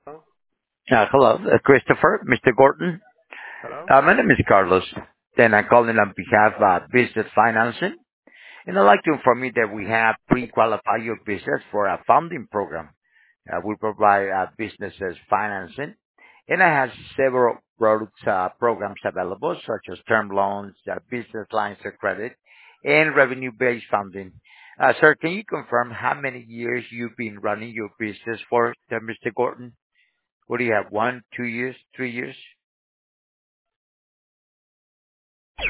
Hello? Hello, Christopher, Mr. Gordon. Hello? My name is Carlos, and I'm calling on behalf of Business Financing. And I'd like to inform you that we have pre-qualified your business for a funding program. We provide businesses financing, and I have several products, programs available, such as term loans, business lines of credit, and revenue-based funding. Sir, can you confirm how many years you've been running your business for, Mr. Gordon? What do you have? 1, 2 years, 3 years?